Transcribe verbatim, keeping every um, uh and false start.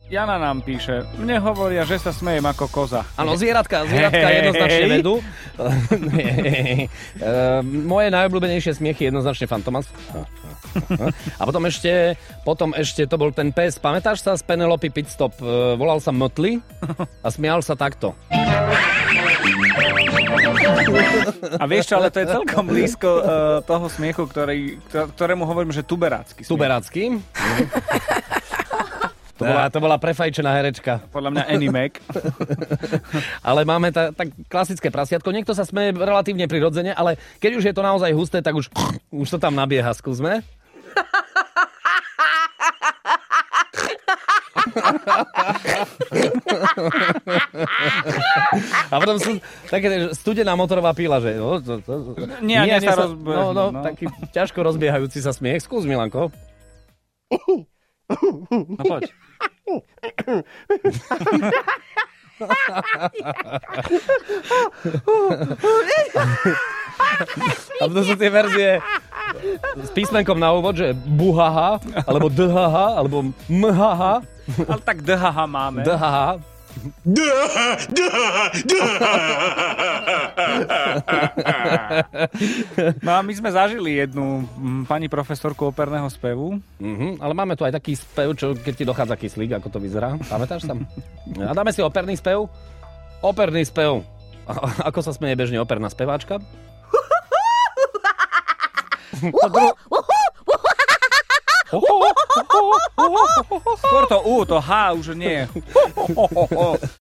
Jana nám píše, mne hovoria, že sa smejem ako koza. Áno, zvieratka, zvieratka hey, jednoznačne hey. vedú. Moje najobľúbenejšie smiechy jednoznačne Fantomas. A potom ešte, potom ešte to bol ten pes, pamätáš sa z Penelope Pitstop? Volal sa Motli a smial sa takto. A vieš čo, ale to je celkom blízko uh, toho smiechu, ktorý, ktorému hovorím, že tuberácky smiech. Tuberácky? To bola, to bola prefajčená herečka. Podľa mňa Annie Mac. Ale máme ta, tak klasické prasiatko. Niekto sa smeje relatívne prirodzene, ale keď už je to naozaj husté, tak už, už to tam nabieha. Skúsme. A potom sú také studená motorová píla, že... No, to, to, nie, nie, nie sa rozbehnú. No, no, no. Taký ťažko rozbiehajúci sa smiech. Skús, Milanko. No poď. A to sú tie verzie s písmenkom na úvod, že buhaha, alebo dhaha, alebo mhaha. Ale tak dhaha máme. Dhaha. Dhaha, dhaha, dhaha. No a my sme zažili jednu pani profesorku operného spevu. Mm-hmm, ale máme tu aj taký spev, čo keď ti dochádza kyslík, ako to vyzerá. Pamätáš tam? A dáme si operný spev? Operný spev. A- ako sa smeje bežne operná speváčka? To dru... Skôr to U, to H už nie.